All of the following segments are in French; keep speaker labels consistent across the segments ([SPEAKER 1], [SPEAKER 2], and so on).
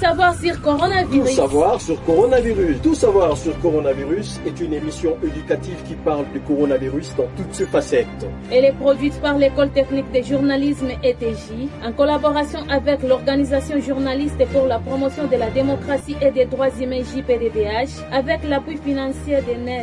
[SPEAKER 1] savoir sur coronavirus.
[SPEAKER 2] Tout savoir sur coronavirus. Tout savoir sur coronavirus est une émission éducative qui parle du coronavirus dans toutes ses facettes.
[SPEAKER 1] Elle est produite par l'École technique de journalisme ETJ en collaboration avec l'Organisation journaliste pour la promotion de la démocratie et des droits humains JPDDH avec l'appui financier de NED.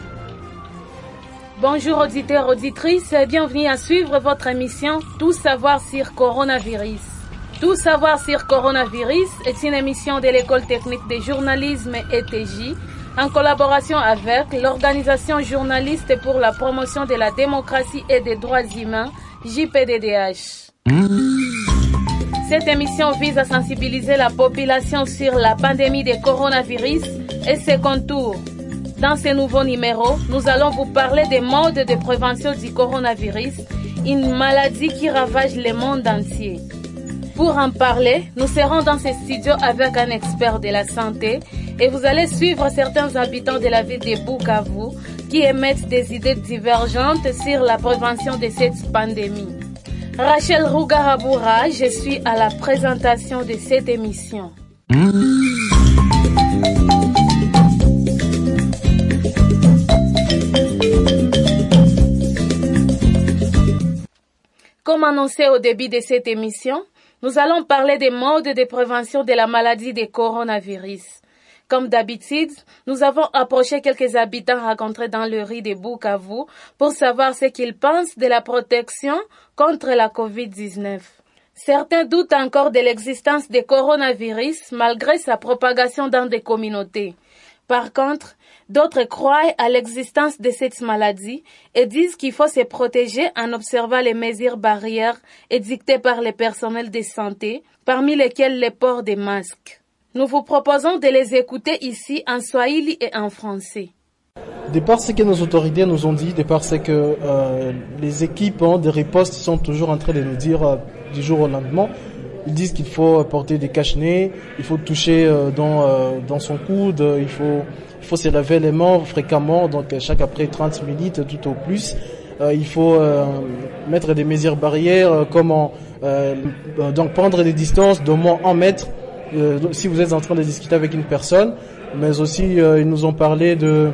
[SPEAKER 1] Bonjour auditeurs, auditrices, bienvenue à suivre votre émission Tout savoir sur coronavirus. Tout savoir sur coronavirus est une émission de l'École technique de journalisme ETJ en collaboration avec l'Organisation journaliste pour la promotion de la démocratie et des droits humains JPDDH. Cette émission vise à sensibiliser la population sur la pandémie de coronavirus et ses contours. Dans ce nouveau numéro, nous allons vous parler des modes de prévention du coronavirus, une maladie qui ravage le monde entier. Pour en parler, nous serons dans ce studio avec un expert de la santé et vous allez suivre certains habitants de la ville de Bukavu qui émettent des idées divergentes sur la prévention de cette pandémie. Rachel Rugaraboura, je suis à la présentation de cette émission. Comme annoncé au début de cette émission, nous allons parler des modes de prévention de la maladie de coronavirus. Comme d'habitude, nous avons approché quelques habitants rencontrés dans le riz de Bukavu pour savoir ce qu'ils pensent de la protection contre la COVID-19. Certains doutent encore de l'existence du coronavirus malgré sa propagation dans des communautés. Par contre, d'autres croient à l'existence de cette maladie et disent qu'il faut se protéger en observant les mesures barrières édictées par le personnel de santé, parmi lesquelles le port des masques. Nous vous proposons de les écouter ici en swahili et en français.
[SPEAKER 3] De par ce que nos autorités nous ont dit, de par ce que les équipes de riposte sont toujours en train de nous dire du jour au lendemain, ils disent qu'il faut porter des cache-nez, il faut toucher dans son coude, il faut se laver les mains fréquemment, donc chaque après 30 minutes tout au plus. Il faut mettre des mesures barrières, donc prendre des distances d'au moins 1 mètre si vous êtes en train de discuter avec une personne, mais aussi ils nous ont parlé de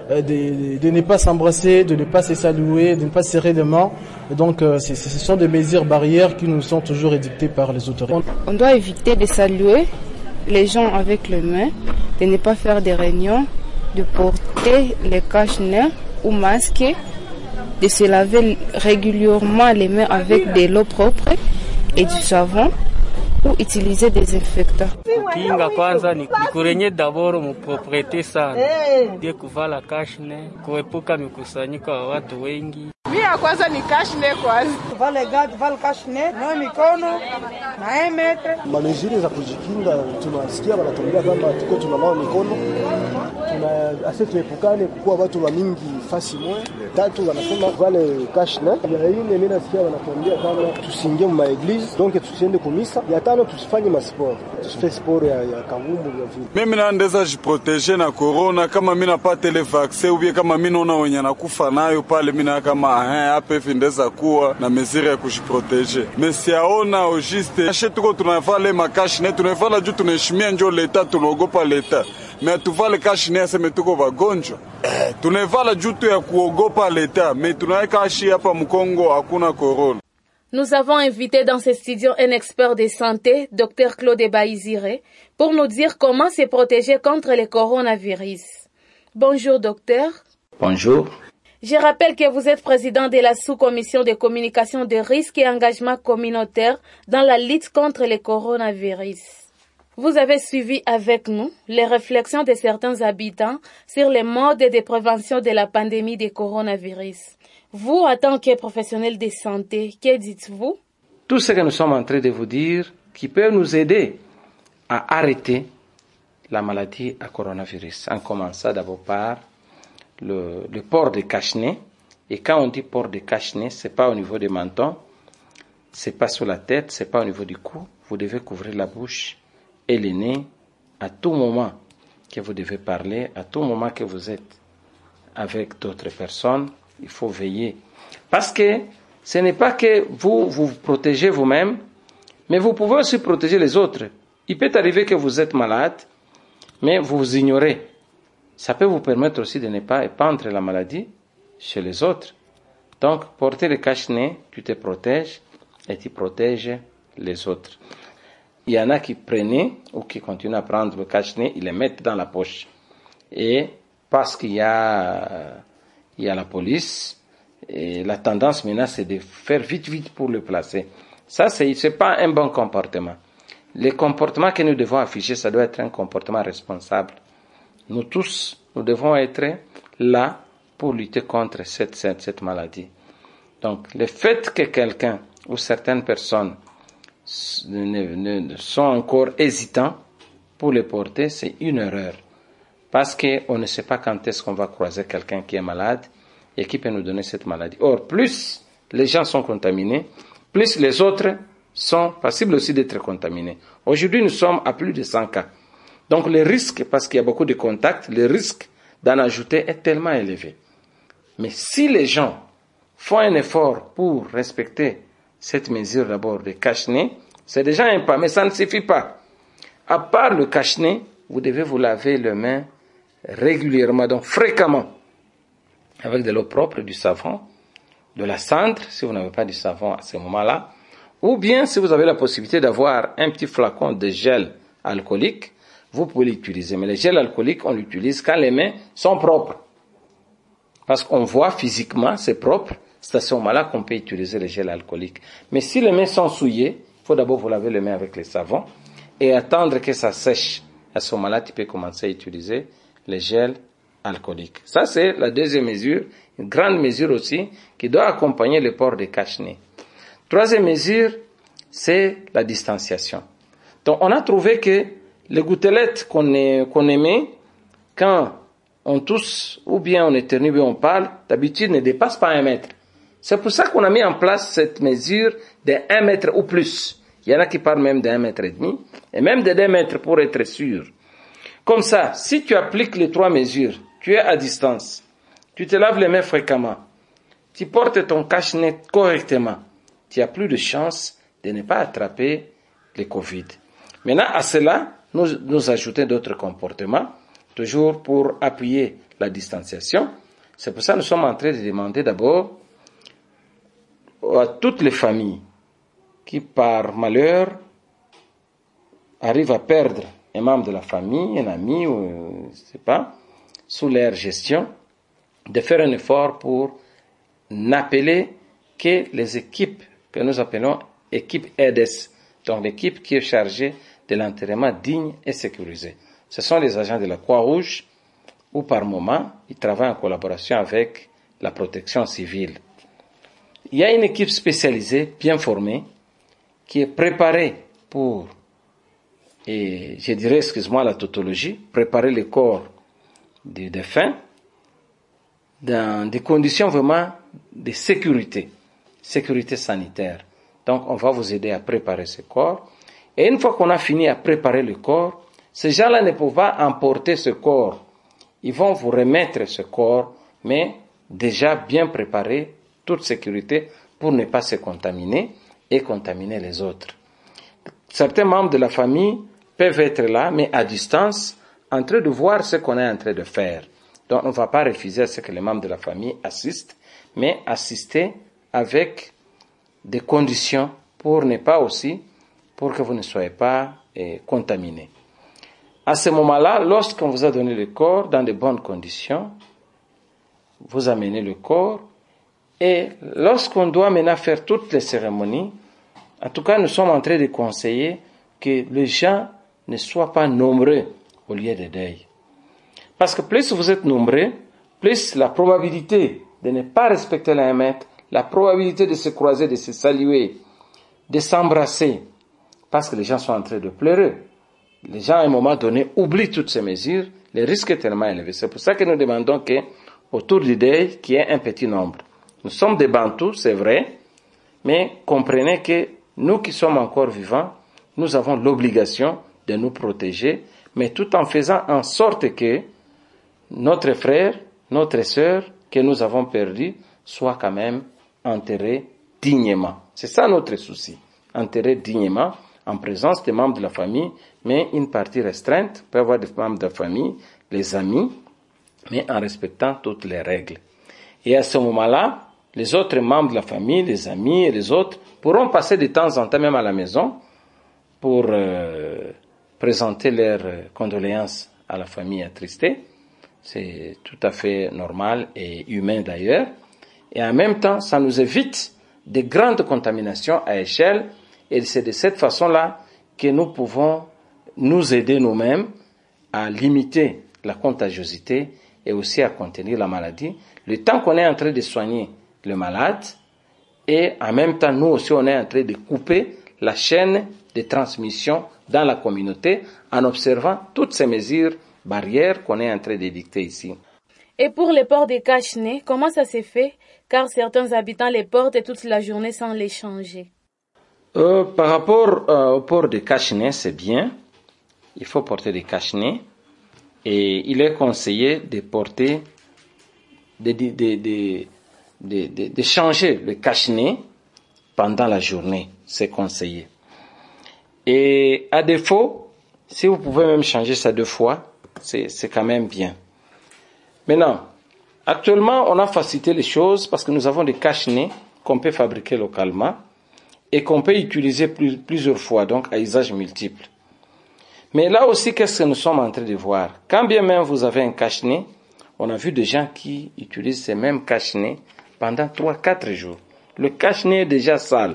[SPEAKER 3] ne pas s'embrasser, de ne pas se saluer, de ne pas serrer les mains. Donc ce sont des mesures barrières qui nous sont toujours édictées par les autorités.
[SPEAKER 4] On doit éviter de saluer les gens avec les mains, de ne pas faire des réunions, de porter les cache-nez ou masques, de se laver régulièrement les mains avec de l'eau propre et du savon ou utiliser des désinfectants.
[SPEAKER 5] Kinga kwanza ni kurenye d'abord mupropriete sana. Ndio kuvala kashne, kuepuka mikusanyiko wa watu wengi.
[SPEAKER 6] Mimi kwanza ni kashne kwanza. Vale kashne, na mikono, na metre.
[SPEAKER 7] Manejiri za kujikinga tunasikia wanatuambia kama tuko tunanawa mikono. Tuepukane kuwa watu wa mingi fasi moja. Tatu wanasema vale kashne. Ya ine mimi nasikia wanatuambia kama tusiingie mu maeglise, donc tusiende kumisa. Ya tano tusifanye masport. Tusifanye sport ya kangumbu ya vile.
[SPEAKER 8] Mimi naendeza jiproteger na corona kama mimi napata ile vaccine ou kama mimi naona wenye nakufa nayo pale mimi na kama hapa hivi ndeza kuwa na mesure ya kujiproteger. Mais siaona au juste acheter tuko tunavala makashne tunavala juu tunaheshimia njoo leta tunaogopa leta. Mais tuvale kashne aseme tuko wagonjwa. Tunavala juu tu ya kuogopa leta, mais tunaweka ashi hapa Mkongo hakuna corona.
[SPEAKER 1] Nous avons invité dans ce studio un expert de santé, Dr Claude Baizire, pour nous dire comment se protéger contre le coronavirus. Bonjour docteur.
[SPEAKER 9] Bonjour.
[SPEAKER 1] Je rappelle que vous êtes président de la sous-commission de communication de risques et engagement communautaire dans la lutte contre le coronavirus. Vous avez suivi avec nous les réflexions de certains habitants sur les modes de prévention de la pandémie de coronavirus. Vous, en tant que professionnel de santé, que dites-vous?
[SPEAKER 9] Tout ce que nous sommes en train de vous dire qui peut nous aider à arrêter la maladie à coronavirus. En commençant d'abord par le port de cache-nez. Et quand on dit port de cache-nez, c'est pas au niveau des mentons, c'est pas sur la tête, c'est pas au niveau du cou. Vous devez couvrir la bouche et le nez à tout moment que vous devez parler, à tout moment que vous êtes avec d'autres personnes. Il faut veiller. Parce que ce n'est pas que vous vous protégez vous-même, mais vous pouvez aussi protéger les autres. Il peut arriver que vous êtes malade, mais vous ignorez. Ça peut vous permettre aussi de ne pas épandre la maladie chez les autres. Donc, porter le cache-nez, tu te protèges et tu protèges les autres. Il y en a qui prenaient ou qui continuent à prendre le cache-nez, ils les mettent dans la poche. Et parce qu'il y a la police, et la tendance maintenant c'est de faire vite pour le placer. Ça, c'est pas un bon comportement. Le comportement que nous devons afficher, ça doit être un comportement responsable. Nous tous, nous devons être là pour lutter contre cette maladie. Donc, le fait que quelqu'un ou certaines personnes sont encore hésitants pour le porter, c'est une erreur. Parce qu'on ne sait pas quand est-ce qu'on va croiser quelqu'un qui est malade et qui peut nous donner cette maladie. Or, plus les gens sont contaminés, plus les autres sont passibles aussi d'être contaminés. Aujourd'hui, nous sommes à plus de 100 cas. Donc, le risque, parce qu'il y a beaucoup de contacts, le risque d'en ajouter est tellement élevé. Mais si les gens font un effort pour respecter cette mesure d'abord de cache-nez, c'est déjà un pas, mais ça ne suffit pas. À part le cache-nez, vous devez vous laver les mains régulièrement, donc fréquemment, avec de l'eau propre, du savon, de la cendre, si vous n'avez pas du savon à ce moment-là, ou bien si vous avez la possibilité d'avoir un petit flacon de gel alcoolique, vous pouvez l'utiliser. Mais le gel alcoolique, on l'utilise quand les mains sont propres. Parce qu'on voit physiquement, c'est propre, c'est à ce moment-là qu'on peut utiliser le gel alcoolique. Mais si les mains sont souillées, il faut d'abord vous laver les mains avec le savon et attendre que ça sèche. À ce moment-là, tu peux commencer à utiliser le gel alcoolique. Ça, c'est la deuxième mesure, une grande mesure aussi, qui doit accompagner le port de cache-nez. Troisième mesure, c'est la distanciation. Donc, on a trouvé que les gouttelettes qu'on émet, quand on tousse, ou bien on éternue, ou bien on parle, d'habitude ne dépassent pas 1 mètre. C'est pour ça qu'on a mis en place cette mesure de 1 mètre ou plus. Il y en a qui parlent même de 1,5 mètre, et même de 2 mètres pour être sûr. Comme ça, si tu appliques les 3 mesures, tu es à distance, tu te laves les mains fréquemment, tu portes ton cache-nez correctement, tu as plus de chances de ne pas attraper le Covid. Maintenant, à cela, nous ajoutons d'autres comportements, toujours pour appuyer la distanciation. C'est pour ça que nous sommes en train de demander d'abord à toutes les familles qui, par malheur, arrivent à perdre un membre de la famille, un ami, ou je ne sais pas, sous leur gestion, de faire un effort pour n'appeler que les équipes que nous appelons équipe EDES, donc l'équipe qui est chargée de l'enterrement digne et sécurisé. Ce sont les agents de la Croix-Rouge ou par moment, ils travaillent en collaboration avec la protection civile. Il y a une équipe spécialisée, bien formée, qui est préparée pour, et je dirais, excuse-moi, la tautologie, préparer le corps des défunts dans des conditions vraiment de sécurité sanitaire. Donc, on va vous aider à préparer ce corps. Et une fois qu'on a fini à préparer le corps, ces gens-là ne peuvent pas emporter ce corps. Ils vont vous remettre ce corps, mais déjà bien préparé, toute sécurité, pour ne pas se contaminer et contaminer les autres. Certains membres de la famille peuvent être là, mais à distance, en train de voir ce qu'on est en train de faire. Donc, on ne va pas refuser à ce que les membres de la famille assistent, mais assister avec des conditions pour ne pas aussi, pour que vous ne soyez pas contaminés. À ce moment-là, lorsqu'on vous a donné le corps dans de bonnes conditions, vous amenez le corps, et lorsqu'on doit maintenant faire toutes les cérémonies, en tout cas, nous sommes en train de conseiller que les gens ne soient pas nombreux au lieu de deuil. Parce que plus vous êtes nombreux, plus la probabilité de ne pas respecter la 1 mètre, la probabilité de se croiser, de se saluer, de s'embrasser, parce que les gens sont en train de pleurer. Les gens, à un moment donné, oublient toutes ces mesures, le risque est tellement élevé. C'est pour ça que nous demandons que, autour du deuil, qu'il y ait un petit nombre. Nous sommes des Bantous, c'est vrai, mais comprenez que nous qui sommes encore vivants, nous avons l'obligation de nous protéger, mais tout en faisant en sorte que notre frère, notre sœur, que nous avons perdu, soit quand même enterré dignement. C'est ça notre souci, enterré dignement, en présence des membres de la famille, mais une partie restreinte peut avoir des membres de la famille, les amis, mais en respectant toutes les règles. Et à ce moment-là, les autres membres de la famille, les amis et les autres pourront passer de temps en temps même à la maison pour présenter leurs condoléances à la famille attristée. C'est tout à fait normal et humain d'ailleurs. Et en même temps, ça nous évite de grandes contaminations à échelle. Et c'est de cette façon-là que nous pouvons nous aider nous-mêmes à limiter la contagiosité et aussi à contenir la maladie, le temps qu'on est en train de soigner le malade, et en même temps, nous aussi, on est en train de couper la chaîne de transmission dans la communauté en observant toutes ces mesures barrières qu'on est en train d'édicter ici.
[SPEAKER 1] Et pour le port des cache-nez, comment ça s'est fait? Car certains habitants les portent toute la journée sans les changer.
[SPEAKER 9] Par rapport au port des cache-nez, c'est bien. Il faut porter des cache-nez. Et il est conseillé de porter, de changer le cache-nez pendant la journée. C'est conseillé. Et à défaut, si vous pouvez même changer ça 2 fois, c'est quand même bien. Maintenant, actuellement, on a facilité les choses parce que nous avons des cache-nez qu'on peut fabriquer localement et qu'on peut utiliser plusieurs fois, donc à usage multiple. Mais là aussi, qu'est-ce que nous sommes en train de voir? Quand bien même vous avez un cache-nez, on a vu des gens qui utilisent ces mêmes cache-nez pendant 3-4 jours. Le cache-nez est déjà sale.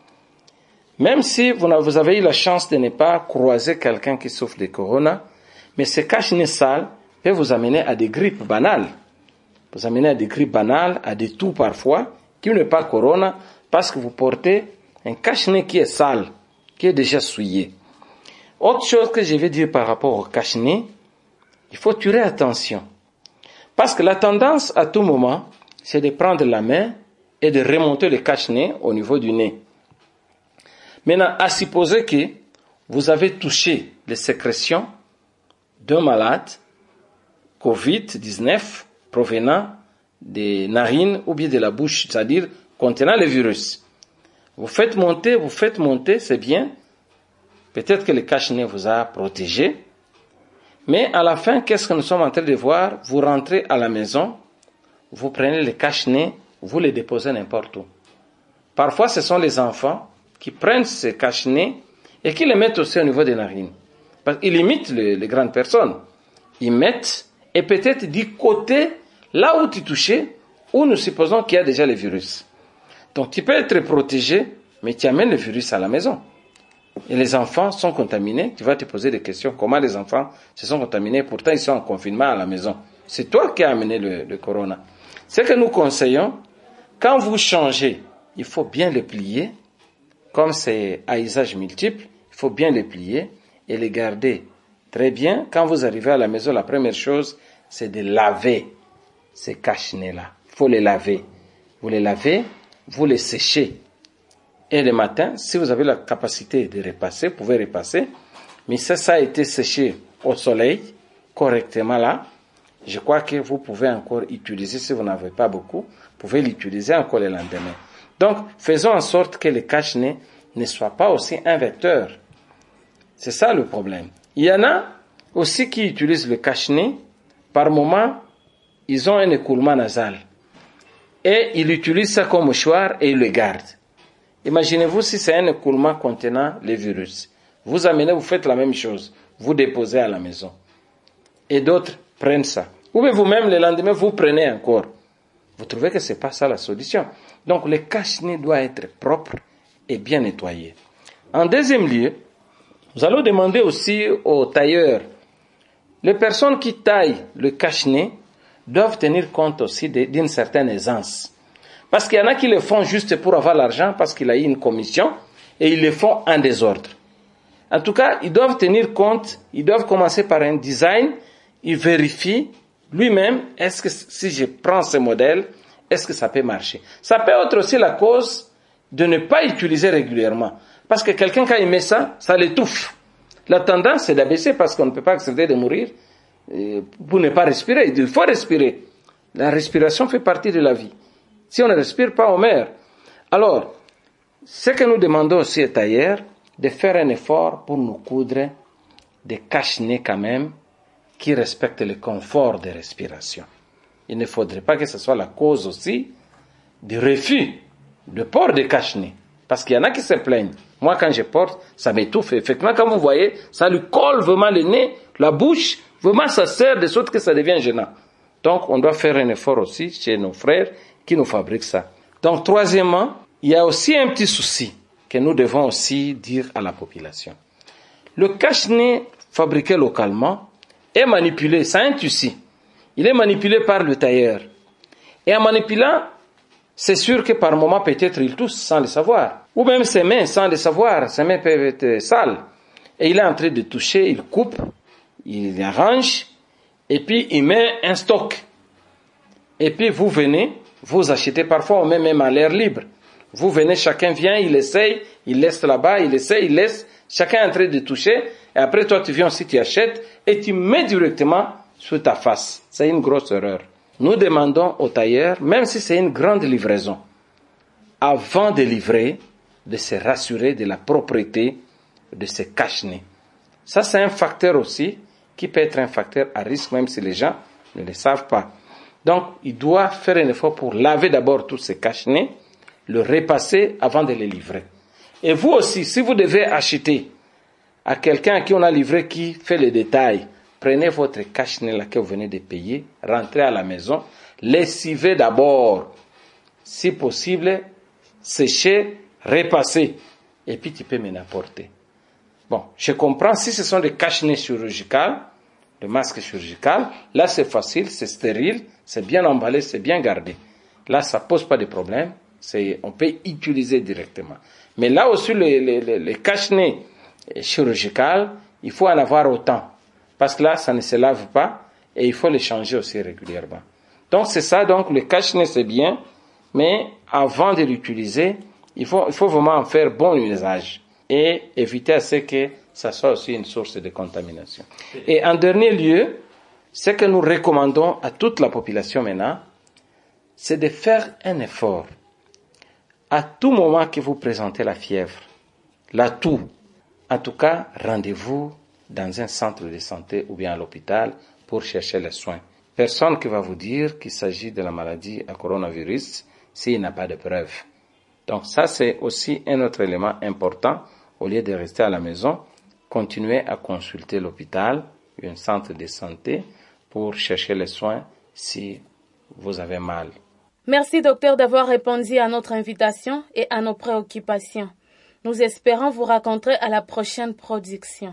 [SPEAKER 9] Même si vous avez eu la chance de ne pas croiser quelqu'un qui souffre de corona, mais ce cache-nez sale peut vous amener à des grippes banales. Vous amener à des grippes banales, à des toux parfois, qui n'est pas corona, parce que vous portez un cache-nez qui est sale, qui est déjà souillé. Autre chose que je vais dire par rapport au cache-nez, il faut tirer attention. Parce que la tendance à tout moment, c'est de prendre la main et de remonter le cache-nez au niveau du nez. Maintenant, à supposer que vous avez touché les sécrétions d'un malade, Covid-19, provenant des narines ou bien de la bouche, c'est-à-dire contenant le virus. Vous faites monter, c'est bien. Peut-être que le cache-nez vous a protégé. Mais à la fin, qu'est-ce que nous sommes en train de voir? Vous rentrez à la maison, vous prenez le cache-nez, vous les déposez n'importe où. Parfois, ce sont les enfants qui prennent ces cache-nez et qui les mettent aussi au niveau des narines. Parce qu'ils imitent les grandes personnes. Ils mettent, et peut-être du côté, là où tu touchais, où nous supposons qu'il y a déjà le virus. Donc tu peux être protégé, mais tu amènes le virus à la maison. Et les enfants sont contaminés. Tu vas te poser des questions. Comment les enfants se sont contaminés? Pourtant, ils sont en confinement à la maison. C'est toi qui as amené le corona. Ce que nous conseillons, quand vous changez, il faut bien le plier. Comme c'est à usage multiple, il faut bien les plier et les garder très bien. Quand vous arrivez à la maison, la première chose, c'est de laver ces cache-nez-là. Il faut les laver. Vous les lavez, vous les séchez. Et le matin, si vous avez la capacité de repasser, vous pouvez repasser. Mais ça a été séché au soleil, correctement là. Je crois que vous pouvez encore utiliser, si vous n'avez pas beaucoup, vous pouvez l'utiliser encore le lendemain. Donc, faisons en sorte que le cache-nez ne soit pas aussi un vecteur. C'est ça le problème. Il y en a aussi qui utilisent le cache-nez. Par moment, ils ont un écoulement nasal. Et ils utilisent ça comme mouchoir et ils le gardent. Imaginez-vous si c'est un écoulement contenant le virus. Vous amenez, vous faites la même chose. Vous déposez à la maison. Et d'autres prennent ça. Ou bien vous-même, le lendemain, vous prenez encore. Vous trouvez que ce n'est pas ça la solution. Donc, le cache-nez doit être propre et bien nettoyé. En deuxième lieu, nous allons demander aussi aux tailleurs. Les personnes qui taillent le cache-nez doivent tenir compte aussi d'une certaine aisance. Parce qu'il y en a qui le font juste pour avoir l'argent, parce qu'il a eu une commission, et ils le font en désordre. En tout cas, ils doivent tenir compte, ils doivent commencer par un design, ils vérifient lui-même, est-ce que si je prends ce modèle, est-ce que ça peut marcher? Ça peut être aussi la cause de ne pas utiliser régulièrement. Parce que quelqu'un qui a aimé ça, ça l'étouffe. La tendance, c'est d'abaisser parce qu'on ne peut pas accepter de mourir pour ne pas respirer. Il faut respirer. La respiration fait partie de la vie. Si on ne respire pas, on meurt. Alors, ce que nous demandons aussi aux tailleurs, de faire un effort pour nous coudre des cache-nez quand même qui respectent le confort de respiration. Il ne faudrait pas que ce soit la cause aussi du refus de port de cache-nez. Parce qu'il y en a qui se plaignent. Moi, quand je porte, ça m'étouffe. Effectivement, comme vous voyez, ça lui colle vraiment le nez, la bouche. Vraiment, ça sert de sorte que ça devient gênant. Donc, on doit faire un effort aussi chez nos frères qui nous fabriquent ça. Donc, troisièmement, il y a aussi un petit souci que nous devons aussi dire à la population. Le cache-nez fabriqué localement est manipulé, c'est un tissu. Il est manipulé par le tailleur. Et en manipulant, c'est sûr que par moment, peut-être, il touche sans le savoir. Ou même ses mains, sans le savoir. Ses mains peuvent être sales. Et il est en train de toucher, il coupe, il arrange, et puis il met un stock. Et puis vous venez, vous achetez, parfois on met même à l'air libre. Vous venez, chacun vient, il essaye, il laisse là-bas, il essaye, il laisse, chacun est en train de toucher, et après toi tu viens aussi, tu achètes, et tu mets directement sur ta face. C'est une grosse erreur. Nous demandons au tailleur, même si c'est une grande livraison, avant de livrer, de se rassurer de la propriété de ce cache-nez. Ça, c'est un facteur aussi qui peut être un facteur à risque, même si les gens ne le savent pas. Donc, il doit faire un effort pour laver d'abord tous ces cache-nez, le repasser avant de les livrer. Et vous aussi, si vous devez acheter à quelqu'un à qui on a livré, qui fait les détails, prenez votre cache-nez là que vous venez de payer, rentrez à la maison, lessivez d'abord, si possible, séchez, repassez, et puis tu peux me l'apporter. Bon, je comprends, si ce sont des cache-nez chirurgicaux, le masque chirurgical, là c'est facile, c'est stérile, c'est bien emballé, c'est bien gardé. Là, ça pose pas de problème, on peut utiliser directement. Mais là aussi, les cache-nez chirurgicaux, il faut en avoir autant. Parce que là, ça ne se lave pas et il faut les changer aussi régulièrement. Donc c'est ça, donc le cache-nez c'est bien, mais avant de l'utiliser, il faut vraiment en faire bon usage et éviter à ce que ça soit aussi une source de contamination. Et en dernier lieu, ce que nous recommandons à toute la population maintenant, c'est de faire un effort. À tout moment que vous présentez la fièvre, la toux, en tout cas, rendez-vous dans un centre de santé ou bien à l'hôpital pour chercher les soins. Personne qui va vous dire qu'il s'agit de la maladie à coronavirus s'il n'a pas de preuve. Donc ça, c'est aussi un autre élément important. Au lieu de rester à la maison, continuez à consulter l'hôpital ou un centre de santé pour chercher les soins si vous avez mal.
[SPEAKER 1] Merci docteur d'avoir répondu à notre invitation et à nos préoccupations. Nous espérons vous rencontrer à la prochaine production.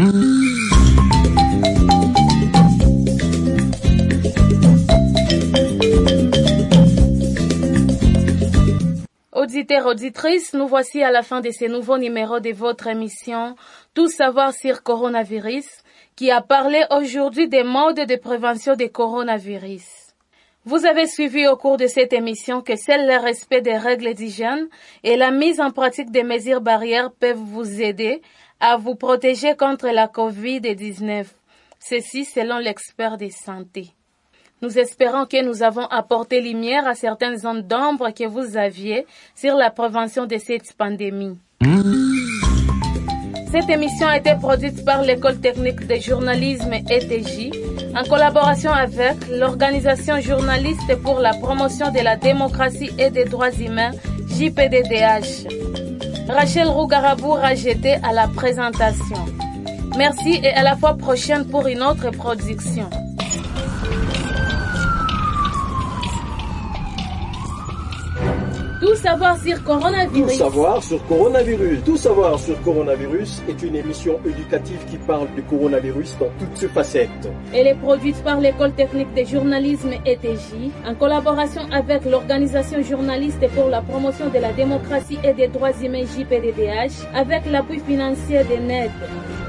[SPEAKER 1] Auditeurs, auditrices, nous voici à la fin de ce nouveau numéro de votre émission Tout savoir sur coronavirus, qui a parlé aujourd'hui des modes de prévention du coronavirus. Vous avez suivi au cours de cette émission que seul le respect des règles d'hygiène et la mise en pratique des mesures barrières peuvent vous aider à vous protéger contre la COVID-19. Ceci selon l'expert de santé. Nous espérons que nous avons apporté lumière à certaines zones d'ombre que vous aviez sur la prévention de cette pandémie. Cette émission a été produite par l'École technique de journalisme ETJ en collaboration avec l'Organisation journaliste pour la promotion de la démocratie et des droits humains JPDDH. Rachel Rougarabou Rajeté à la présentation. Merci et à la fois prochaine pour une autre production. Tout savoir sur coronavirus.
[SPEAKER 2] Tout savoir sur coronavirus. Tout savoir sur coronavirus est une émission éducative qui parle du coronavirus dans toutes ses facettes.
[SPEAKER 1] Elle est produite par l'École technique de journalisme ETJ en collaboration avec l'Organisation journaliste pour la promotion de la démocratie et des droits humains JPDDH avec l'appui financier de NED.